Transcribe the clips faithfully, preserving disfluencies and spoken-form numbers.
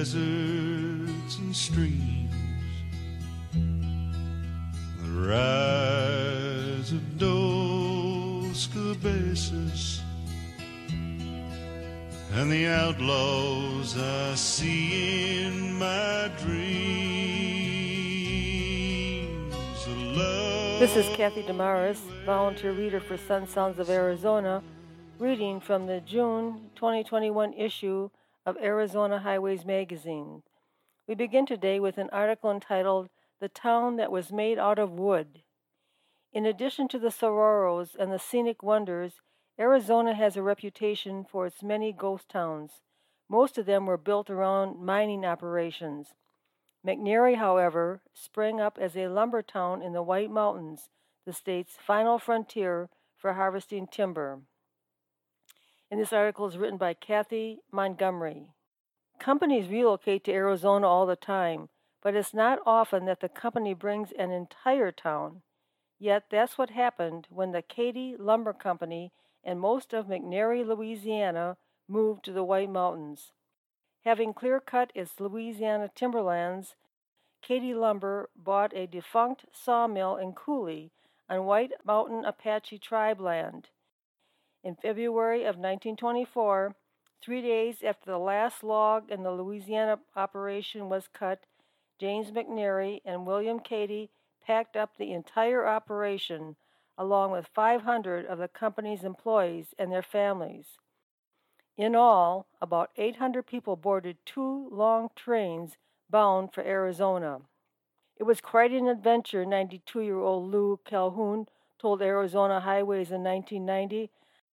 deserts and streams, the rise of Dos Cabezas, and the outlaws I see in my dreams. Love. This is Kathy Damaris, volunteer reader for Sun Sounds of Arizona, reading from the June twenty twenty-one issue of Arizona Highways magazine. We begin today with an article entitled "The Town That Was Made Out of Wood." In addition to the sororos and the scenic wonders, Arizona has a reputation for its many ghost towns. Most of them were built around mining operations. McNairy, however, sprang up as a lumber town in the White Mountains, the state's final frontier for harvesting timber. And this article is written by Kathy Montgomery. Companies relocate to Arizona all the time, but it's not often that the company brings an entire town. Yet that's what happened when the Katy Lumber Company and most of McNairy, Louisiana, moved to the White Mountains. Having clear-cut its Louisiana timberlands, Katy Lumber bought a defunct sawmill in Cooley on White Mountain Apache tribe land. In February of nineteen twenty-four, three days after the last log in the Louisiana operation was cut, James McNairy and William Katy packed up the entire operation, along with five hundred of the company's employees and their families. In all, about eight hundred people boarded two long trains bound for Arizona. It was quite an adventure, ninety-two-year-old Lou Calhoun told Arizona Highways in nineteen ninety.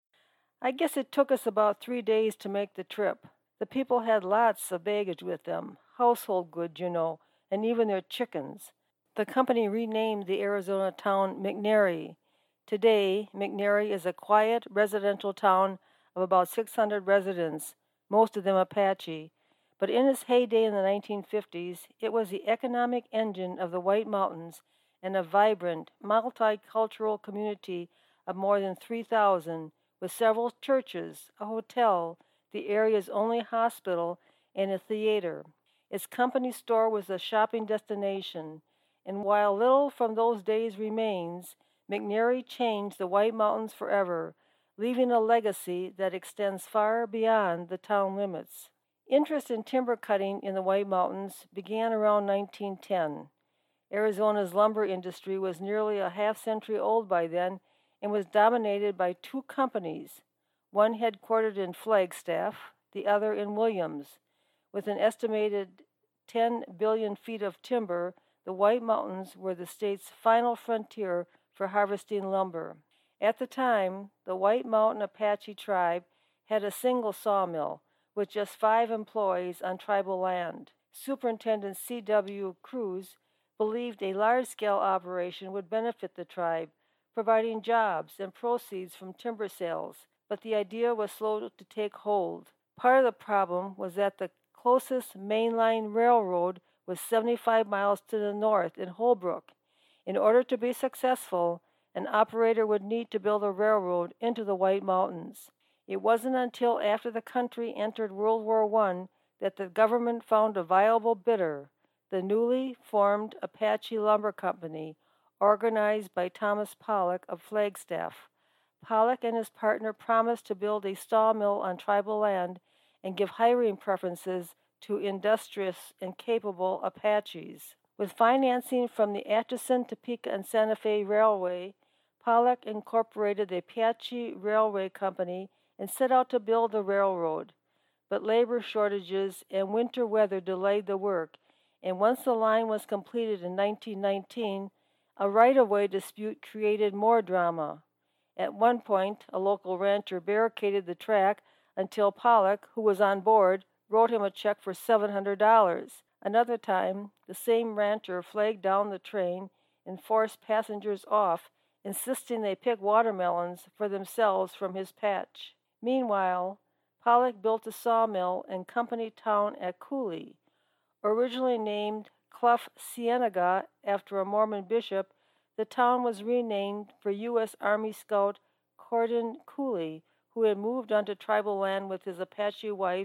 I guess it took us about three days to make the trip. The people had lots of baggage with them, household goods, you know, and even their chickens. The company renamed the Arizona town McNairy. Today, McNairy is a quiet residential town of about six hundred residents, most of them Apache. But in its heyday in the nineteen fifties, it was the economic engine of the White Mountains and a vibrant, multicultural community of more than three thousand, with several churches, a hotel, the area's only hospital, and a theater. Its company store was a shopping destination, and while little from those days remains, McNairy changed the White Mountains forever, leaving a legacy that extends far beyond the town limits. Interest in timber cutting in the White Mountains began around nineteen ten. Arizona's lumber industry was nearly a half century old by then and was dominated by two companies, one headquartered in Flagstaff, the other in Williams. With an estimated ten billion feet of timber, the White Mountains were the state's final frontier for harvesting lumber. At the time, the White Mountain Apache tribe had a single sawmill with just five employees on tribal land. Superintendent C W Cruz believed a large-scale operation would benefit the tribe, providing jobs and proceeds from timber sales, but the idea was slow to take hold. Part of the problem was that the closest mainline railroad was seventy-five miles to the north in Holbrook. In order to be successful, an operator would need to build a railroad into the White Mountains. It wasn't until after the country entered World War One that the government found a viable bidder, the newly formed Apache Lumber Company, organized by Thomas Pollock of Flagstaff. Pollock and his partner promised to build a sawmill on tribal land and give hiring preferences to industrious and capable Apaches. With financing from the Atchison, Topeka, and Santa Fe Railway, Pollock incorporated the Apache Railway Company and set out to build a railroad. But labor shortages and winter weather delayed the work, and once the line was completed in nineteen nineteen, a right-of-way dispute created more drama. At one point, a local rancher barricaded the track until Pollock, who was on board, wrote him a check for seven hundred dollars. Another time, the same rancher flagged down the train and forced passengers off, insisting they pick watermelons for themselves from his patch. Meanwhile, Pollock built a sawmill and company town at Cooley. Originally named Cluff Cienega after a Mormon bishop, the town was renamed for U S Army Scout Cordon Cooley, who had moved onto tribal land with his Apache wife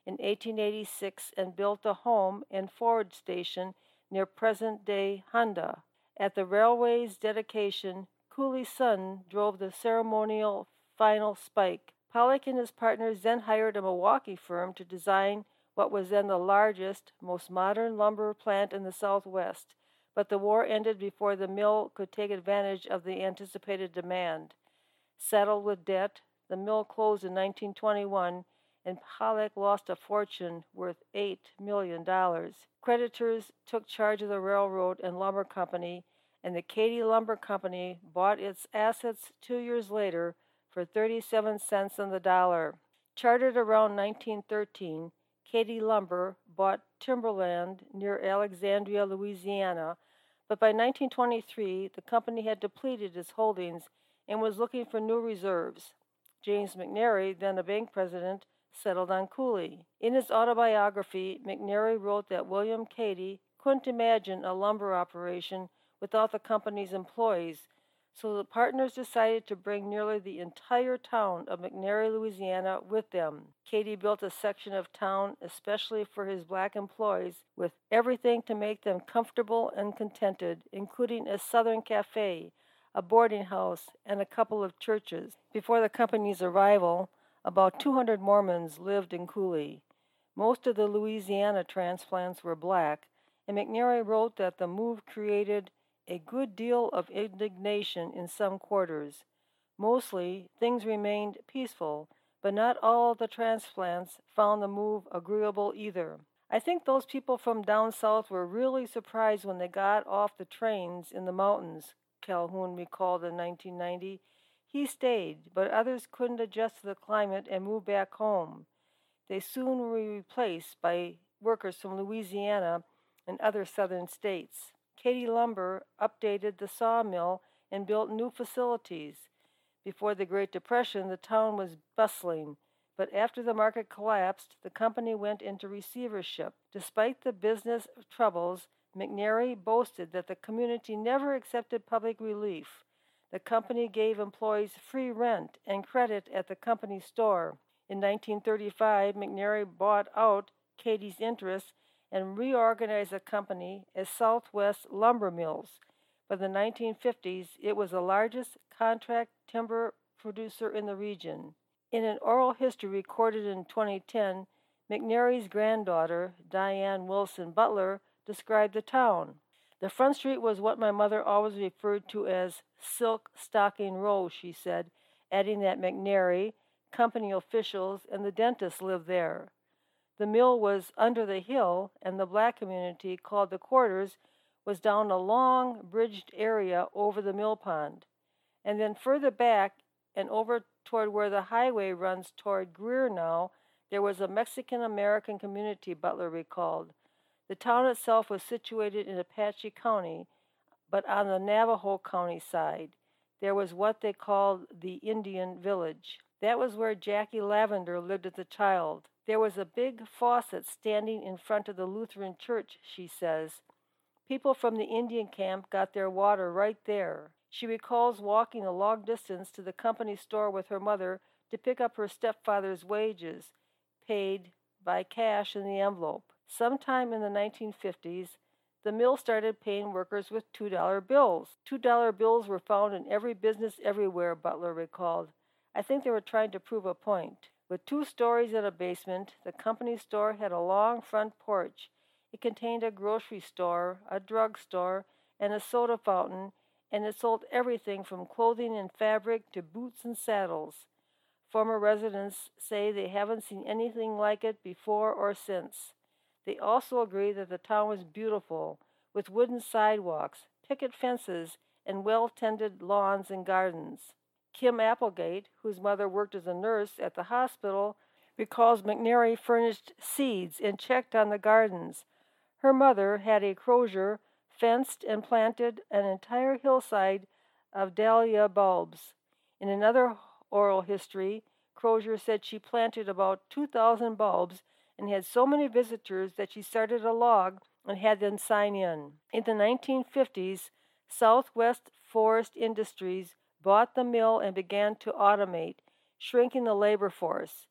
in eighteen eighty-six and built a home and forage station near present-day Honda. At the railway's dedication, Cooley's son drove the ceremonial final spike. Pollock and his partners then hired a Milwaukee firm to design what was then the largest, most modern lumber plant in the Southwest, but the war ended before the mill could take advantage of the anticipated demand. Saddled with debt, the mill closed in nineteen twenty-one, and Pollock lost a fortune worth eight million dollars. Creditors took charge of the railroad and lumber company, and the Katy Lumber Company bought its assets two years later for thirty-seven cents on the dollar. Chartered around nineteen thirteen, Katy Lumber bought timberland near Alexandria, Louisiana, but by nineteen twenty-three, the company had depleted its holdings and was looking for new reserves. James McNary, then a bank president, settled on Cooley. In his autobiography, McNary wrote that William Katy couldn't imagine a lumber operation without the company's employees, so the partners decided to bring nearly the entire town of McNary, Louisiana, with them. Katy built a section of town especially for his black employees, with everything to make them comfortable and contented, including a Southern cafe, a boarding house, and a couple of churches. Before the company's arrival, about two hundred Mormons lived in Cooley. Most of the Louisiana transplants were black, and McNary wrote that the move created a good deal of indignation in some quarters. Mostly, things remained peaceful, but not all the transplants found the move agreeable either. I think those people from down south were really surprised when they got off the trains in the mountains, Calhoun recalled in nineteen ninety. He stayed, but others couldn't adjust to the climate and moved back home. They soon were replaced by workers from Louisiana and other southern states. Katy Lumber updated the sawmill and built new facilities. Before the Great Depression, the town was bustling, but after the market collapsed, the company went into receivership. Despite the business troubles, McNary boasted that the community never accepted public relief. The company gave employees free rent and credit at the company store. In nineteen thirty-five, McNary bought out Katy's interests and reorganized the company as Southwest Lumber Mills. By the nineteen fifties, it was the largest contract timber producer in the region. In an oral history recorded in twenty ten, McNary's granddaughter, Diane Wilson Butler, described the town. The front street was what my mother always referred to as Silk Stocking Row, she said, adding that McNary, company officials, and the dentist lived there. The mill was under the hill, and the black community, called the quarters, was down a long, bridged area over the mill pond. And then further back and over toward where the highway runs toward Greer now, there was a Mexican-American community, Butler recalled. The town itself was situated in Apache County, but on the Navajo County side. There was what they called the Indian Village. That was where Jackie Lavender lived as a child. There was a big faucet standing in front of the Lutheran church, she says. People from the Indian camp got their water right there. She recalls walking a long distance to the company store with her mother to pick up her stepfather's wages, paid by cash in the envelope. Sometime in the nineteen fifties, the mill started paying workers with two dollar bills. two dollar bills were found in every business everywhere, Butler recalled. I think they were trying to prove a point. With two stories and a basement, the company store had a long front porch. It contained a grocery store, a drug store, and a soda fountain, and it sold everything from clothing and fabric to boots and saddles. Former residents say they haven't seen anything like it before or since. They also agree that the town was beautiful, with wooden sidewalks, picket fences, and well-tended lawns and gardens. Kim Applegate, whose mother worked as a nurse at the hospital, recalls McNary furnished seeds and checked on the gardens. Her mother, Hattie Crozier, fenced and planted an entire hillside of dahlia bulbs. In another oral history, Crozier said she planted about two thousand bulbs and had so many visitors that she started a log and had them sign in. In the nineteen fifties, Southwest Forest Industries bought the mill and began to automate, shrinking the labor force.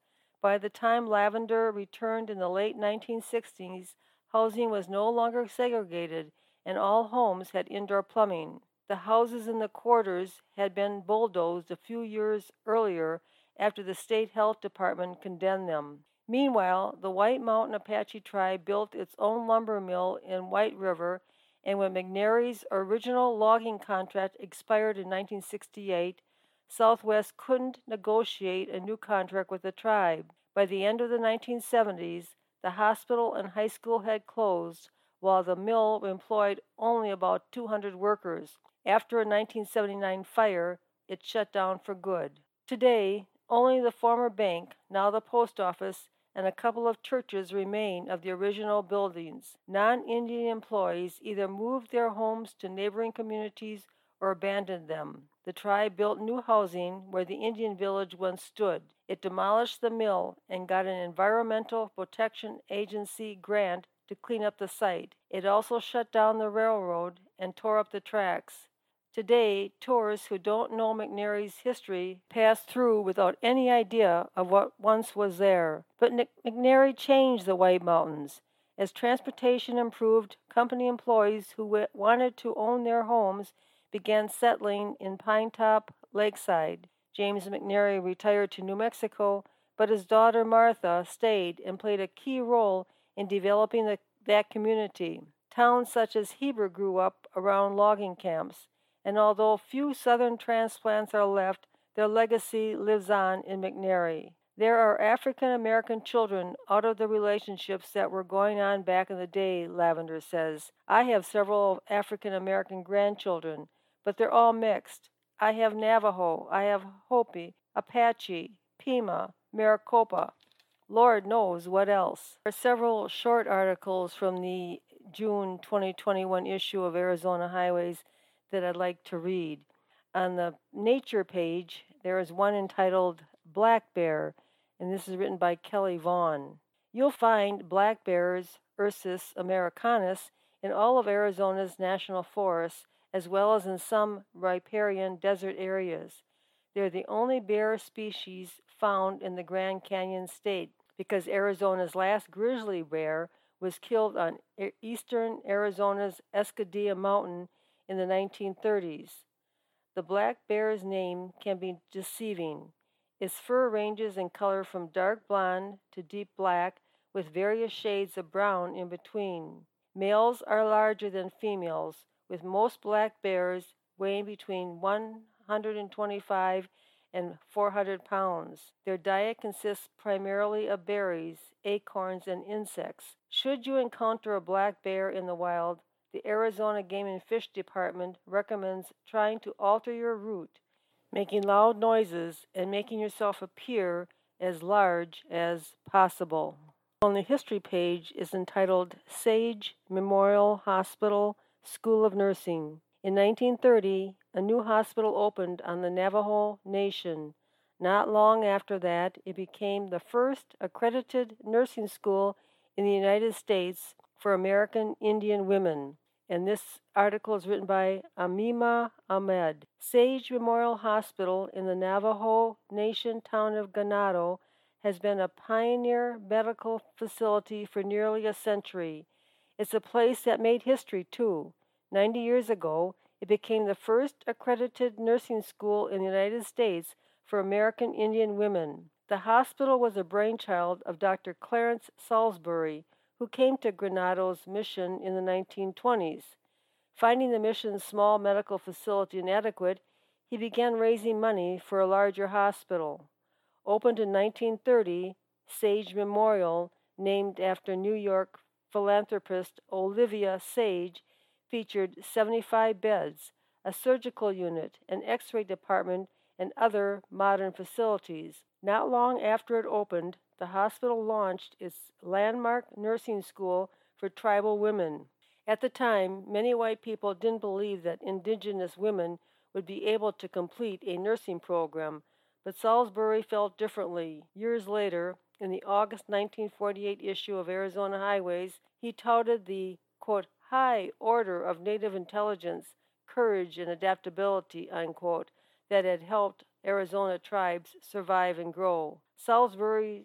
By the time Lavender returned in the late nineteen sixties, housing was no longer segregated and all homes had indoor plumbing. The houses in the quarters had been bulldozed a few years earlier after the state health department condemned them. Meanwhile, the White Mountain Apache tribe built its own lumber mill in White River, and when McNary's original logging contract expired in nineteen sixty-eight, Southwest couldn't negotiate a new contract with the tribe. By the end of the nineteen seventies, the hospital and high school had closed, while the mill employed only about two hundred workers. After a nineteen seventy-nine fire, it shut down for good. Today, only the former bank, now the post office, and a couple of churches remain of the original buildings. Non-Indian employees either moved their homes to neighboring communities or abandoned them. The tribe built new housing where the Indian village once stood. It demolished the mill and got an Environmental Protection Agency grant to clean up the site. It also shut down the railroad and tore up the tracks. Today, tourists who don't know McNary's history pass through without any idea of what once was there. But McNary changed the White Mountains. As transportation improved, company employees who w- wanted to own their homes began settling in Pinetop, Lakeside. James McNary retired to New Mexico, but his daughter Martha stayed and played a key role in developing the, that community. Towns such as Heber grew up around logging camps, and although few Southern transplants are left, their legacy lives on in McNary. There are African American children out of the relationships that were going on back in the day, Lavender says. I have several African American grandchildren, but they're all mixed. I have Navajo, I have Hopi, Apache, Pima, Maricopa. Lord knows what else. There are several short articles from the June twenty twenty-one issue of Arizona Highways that I'd like to read. On the nature page, there is one entitled Black Bear, and this is written by Kelly Vaughn. You'll find black bears, Ursus americanus, in all of Arizona's national forests, as well as in some riparian desert areas. They're the only bear species found in the Grand Canyon state, because Arizona's last grizzly bear was killed on eastern Arizona's Escadilla Mountain in the nineteen thirties. The black bear's name can be deceiving. Its fur ranges in color from dark blonde to deep black, with various shades of brown in between. Males are larger than females, with most black bears weighing between one hundred twenty-five and four hundred pounds. Their diet consists primarily of berries, acorns, and insects. Should you encounter a black bear in the wild, the Arizona Game and Fish Department recommends trying to alter your route, making loud noises, and making yourself appear as large as possible. On the history page is entitled Sage Memorial Hospital, School of Nursing. In nineteen thirty, a new hospital opened on the Navajo Nation. Not long after that, it became the first accredited nursing school in the United States for American Indian women. And this article is written by Amima Ahmed. Sage Memorial Hospital in the Navajo Nation town of Ganado has been a pioneer medical facility for nearly a century. It's a place that made history, too. Ninety years ago, it became the first accredited nursing school in the United States for American Indian women. The hospital was a brainchild of Doctor Clarence Salisbury, who came to Granado's mission in the nineteen twenties. Finding the mission's small medical facility inadequate, he began raising money for a larger hospital. Opened in nineteen thirty, Sage Memorial, named after New York philanthropist Olivia Sage, featured seventy-five beds, a surgical unit, an x-ray department, and other modern facilities. Not long after it opened, the hospital launched its landmark nursing school for tribal women. At the time, many white people didn't believe that indigenous women would be able to complete a nursing program, but Salisbury felt differently. Years later, in the August nineteen forty-eight issue of Arizona Highways, he touted the, quote, high order of Native intelligence, courage, and adaptability, unquote, that had helped Arizona tribes survive and grow. Salisbury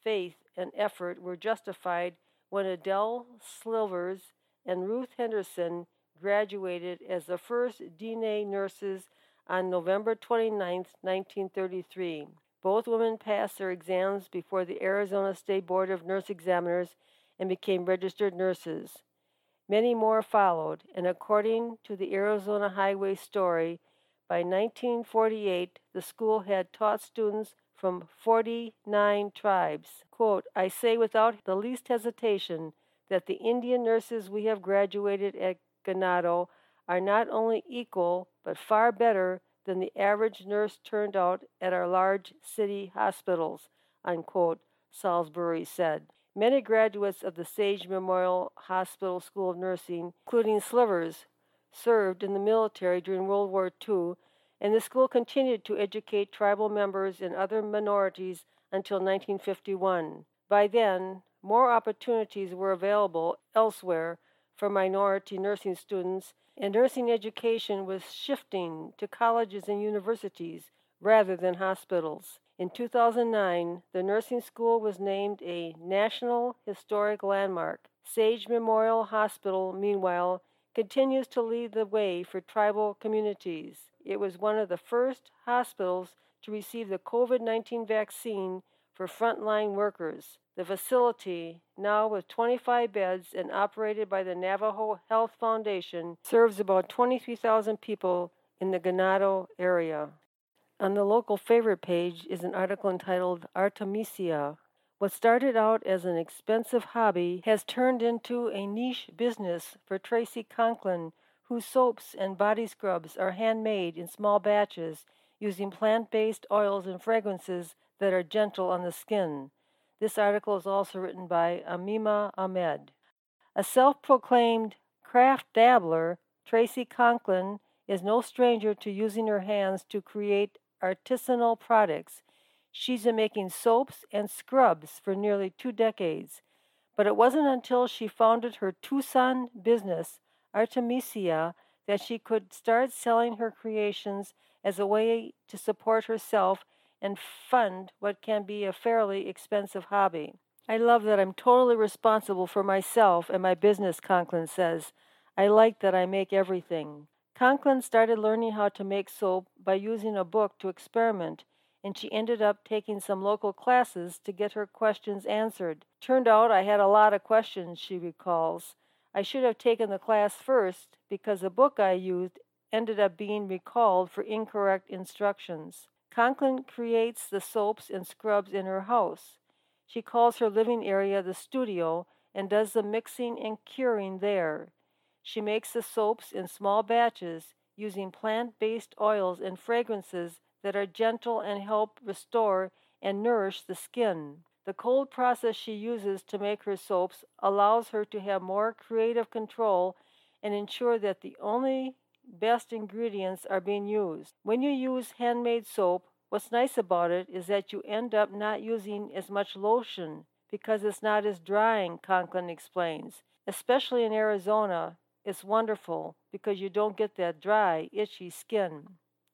faith and effort were justified when Adele Slivers and Ruth Henderson graduated as the first D N A nurses on November twenty-ninth, nineteen thirty-three. Both women passed their exams before the Arizona State Board of Nurse Examiners and became registered nurses. Many more followed, and according to the Arizona Highway Story, by nineteen forty-eight, the school had taught students from forty-nine tribes. Quote, I say without the least hesitation that the Indian nurses we have graduated at Ganado are not only equal, but far better than the average nurse turned out at our large city hospitals, unquote, Salisbury said. Many graduates of the Sage Memorial Hospital School of Nursing, including Slivers, served in the military during World War Two, and the school continued to educate tribal members and other minorities until nineteen fifty-one. By then, more opportunities were available elsewhere for minority nursing students, and nursing education was shifting to colleges and universities rather than hospitals. In two thousand nine, the nursing school was named a National Historic Landmark. Sage Memorial Hospital, meanwhile, continues to lead the way for tribal communities. It was one of the first hospitals to receive the COVID nineteen vaccine for frontline workers. The facility, now with twenty-five beds and operated by the Navajo Health Foundation, serves about twenty-three thousand people in the Ganado area. On the local favorite page is an article entitled Artemisia. What started out as an expensive hobby has turned into a niche business for Tracy Conklin, whose soaps and body scrubs are handmade in small batches using plant-based oils and fragrances that are gentle on the skin. This article is also written by Amima Ahmed. A self-proclaimed craft dabbler, Tracy Conklin is no stranger to using her hands to create artisanal products. She's been making soaps and scrubs for nearly two decades, but it wasn't until she founded her Tucson business, Artemisia, that she could start selling her creations as a way to support herself and fund what can be a fairly expensive hobby. I love that I'm totally responsible for myself and my business, Conklin says. I like that I make everything. Conklin started learning how to make soap by using a book to experiment, and she ended up taking some local classes to get her questions answered. Turned out I had a lot of questions, she recalls. I should have taken the class first because the book I used ended up being recalled for incorrect instructions. Conklin creates the soaps and scrubs in her house. She calls her living area the studio and does the mixing and curing there. She makes the soaps in small batches using plant-based oils and fragrances that are gentle and help restore and nourish the skin. The cold process she uses to make her soaps allows her to have more creative control and ensure that the only best ingredients are being used. When you use handmade soap, what's nice about it is that you end up not using as much lotion because it's not as drying, Conklin explains. Especially in Arizona, it's wonderful because you don't get that dry, itchy skin.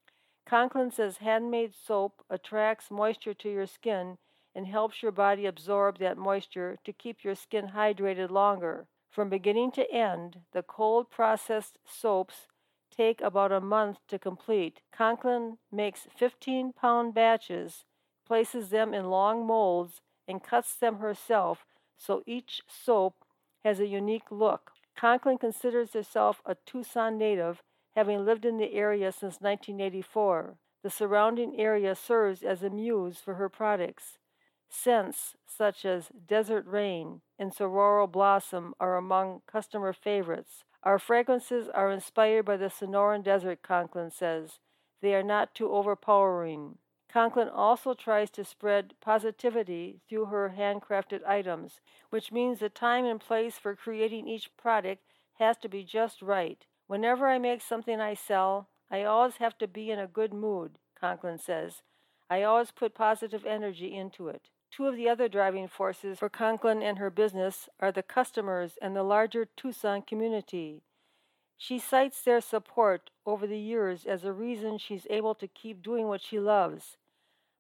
Conklin says handmade soap attracts moisture to your skin and helps your body absorb that moisture to keep your skin hydrated longer. From beginning to end, the cold processed soaps take about a month to complete. Conklin makes fifteen-pound batches, places them in long molds, and cuts them herself so each soap has a unique look. Conklin considers herself a Tucson native, having lived in the area since nineteen eighty-four. The surrounding area serves as a muse for her products. Scents such as Desert Rain and Saguaro Blossom are among customer favorites. Our fragrances are inspired by the Sonoran Desert, Conklin says. They are not too overpowering. Conklin also tries to spread positivity through her handcrafted items, which means the time and place for creating each product has to be just right. Whenever I make something I sell, I always have to be in a good mood, Conklin says. I always put positive energy into it. Two of the other driving forces for Conklin and her business are the customers and the larger Tucson community. She cites their support over the years as a reason she's able to keep doing what she loves.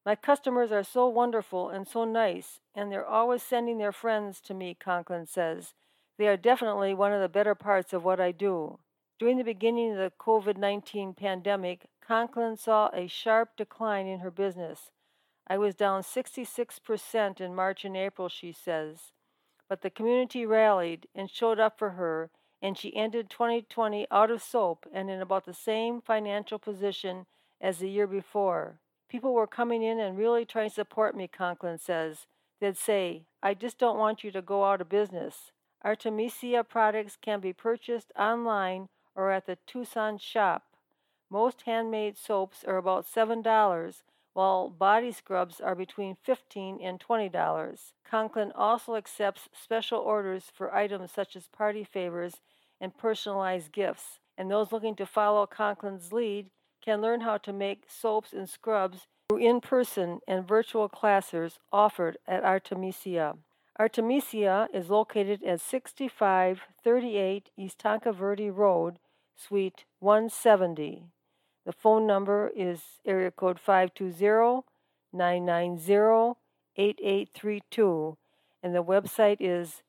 My customers are so wonderful and so nice, and they're always sending their friends to me, Conklin says. They are definitely one of the better parts of what I do. During the beginning of the COVID nineteen pandemic, Conklin saw a sharp decline in her business. I was down sixty-six percent in March and April, she says. But the community rallied and showed up for her, and she ended twenty twenty out of soap and in about the same financial position as the year before. People were coming in and really trying to support me, Conklin says. They'd say, I just don't want you to go out of business. Artemisia products can be purchased online or at the Tucson shop. Most handmade soaps are about seven dollars, while body scrubs are between fifteen dollars and twenty dollars. Conklin also accepts special orders for items such as party favors and personalized gifts, and those looking to follow Conklin's lead can learn how to make soaps and scrubs through in-person and virtual classes offered at Artemisia. Artemisia is located at sixty-five thirty-eight East Tonka Verde Road, Suite one seventy. The phone number is area code five two zero, nine nine zero, eight eight three two, and the website is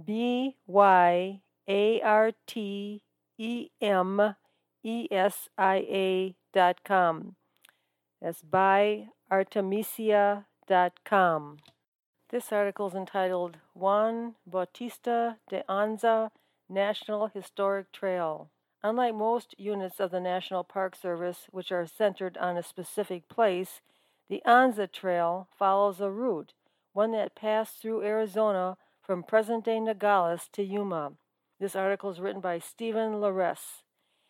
B Y A R T E M E S I A dot com. That's by artemisia dot com. This article is entitled Juan Bautista de Anza National Historic Trail. Unlike most units of the National Park Service, which are centered on a specific place, the Anza Trail follows a route, one that passed through Arizona from present-day Nogales to Yuma. This article is written by Stephen Laress.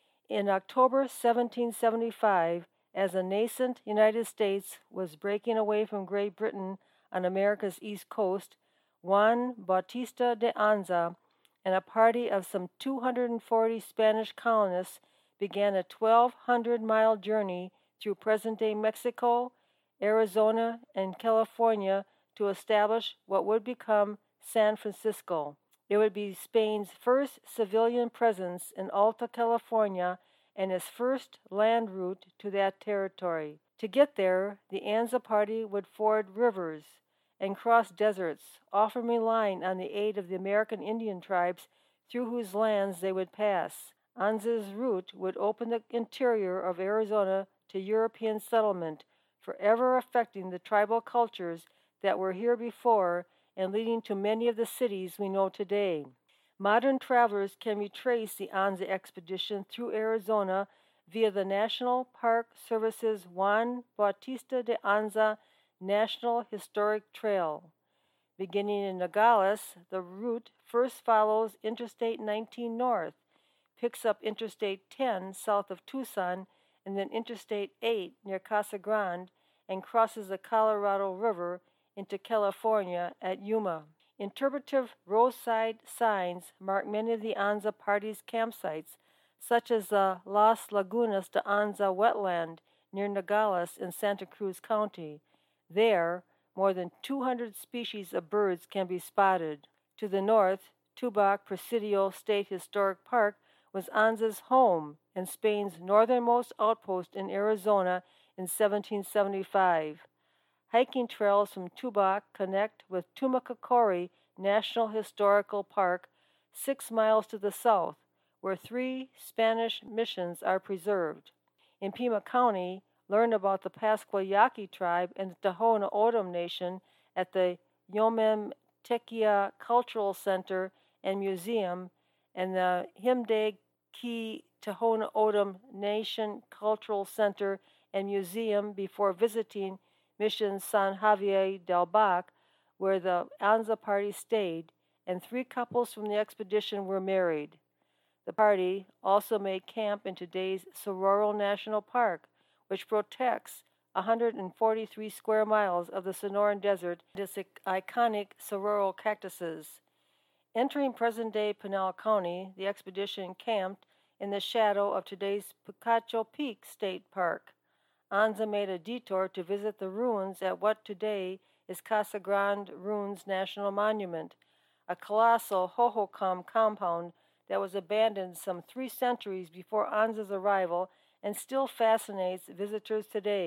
In October seventeen seventy-five, as the nascent United States was breaking away from Great Britain on America's East Coast, Juan Bautista de Anza and a party of some two hundred forty Spanish colonists began a twelve hundred mile journey through present-day Mexico, Arizona, and California to establish what would become San Francisco. It would be Spain's first civilian presence in Alta California and its first land route to that territory. To get there, the Anza party would ford rivers and cross deserts, often relying on the aid of the American Indian tribes through whose lands they would pass. Anza's route would open the interior of Arizona to European settlement, forever affecting the tribal cultures that were here before and leading to many of the cities we know today. Modern travelers can retrace the Anza expedition through Arizona via the National Park Service's Juan Bautista de Anza National Historic Trail. Beginning in Nogales, the route first follows Interstate nineteen north, picks up Interstate ten south of Tucson, and then Interstate eight near Casa Grande, and crosses the Colorado River into California at Yuma. Interpretive roadside signs mark many of the Anza party's campsites, such as the Las Lagunas de Anza wetland near Nogales in Santa Cruz County. There, more than two hundred species of birds can be spotted. To the north, Tubac Presidio State Historic Park was Anza's home and Spain's northernmost outpost in Arizona in seventeen seventy-five. Hiking trails from Tubac connect with Tumacacori National Historical Park, six miles to the south, where three Spanish missions are preserved. In Pima County, learn about the Pascua Yaqui tribe and the Tohono O'odham Nation at the Yomem Tequia Cultural Center and Museum and the Himdag Ki Tohono O'odham Nation Cultural Center and Museum before visiting Mission San Javier del Bac, where the Anza party stayed, and three couples from the expedition were married. The party also made camp in today's Saguaro National Park, which protects one hundred forty-three square miles of the Sonoran Desert and its iconic saguaro cactuses. Entering present-day Pinal County, the expedition camped in the shadow of today's Picacho Peak State Park. Anza made a detour to visit the ruins at what today is Casa Grande Ruins National Monument, a colossal Hohokam compound that was abandoned some three centuries before Anza's arrival and still fascinates visitors today.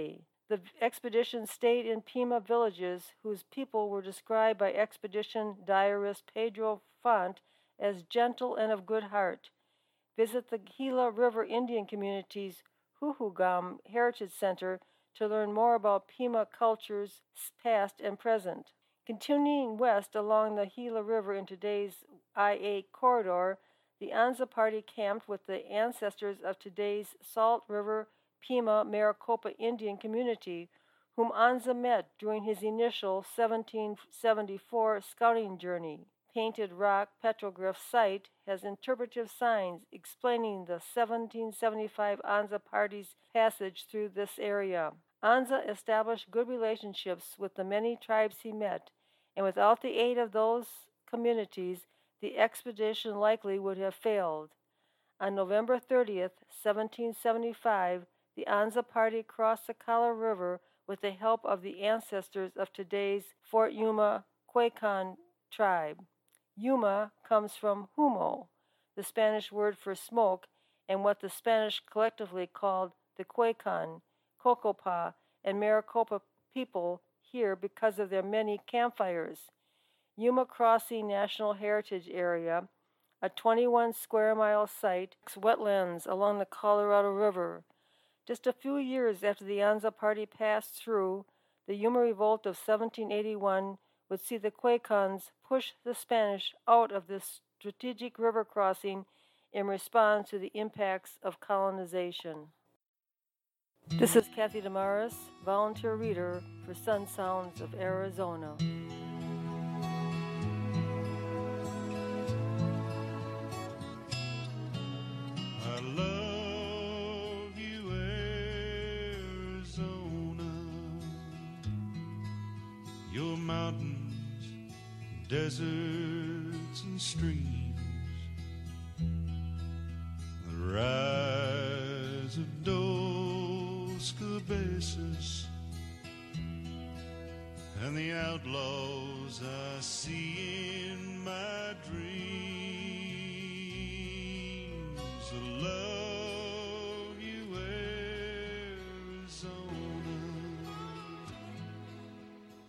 The expedition stayed in Pima villages, whose people were described by expedition diarist Pedro Font as gentle and of good heart. Visit the Gila River Indian Community's Huhugam Heritage Center to learn more about Pima cultures past and present. Continuing west along the Gila River in today's I eight corridor, the Anza party camped with the ancestors of today's Salt River Pima Maricopa Indian community, whom Anza met during his initial seventeen seventy-four scouting journey. Painted rock petroglyph site has interpretive signs explaining the seventeen seventy-five Anza party's passage through this area. Anza established good relationships with the many tribes he met, and without the aid of those communities, the expedition likely would have failed. On November thirtieth, seventeen seventy-five, the Anza party crossed the Cala River with the help of the ancestors of today's Fort Yuma Quechan tribe. Yuma comes from humo, the Spanish word for smoke, and what the Spanish collectively called the Quechan, Cocopa, and Maricopa people here because of their many campfires. Yuma Crossing National Heritage Area, a twenty-one square mile site, wetlands along the Colorado River. Just a few years after the Anza party passed through, the Yuma Revolt of seventeen eighty-one would see the Quecans push the Spanish out of this strategic river crossing in response to the impacts of colonization. This is Kathy Damaris, volunteer reader for Sun Sounds of Arizona. I love you, Arizona. Your mountains, deserts, and streams. The rise of Dos Cabezas and the outlaws I see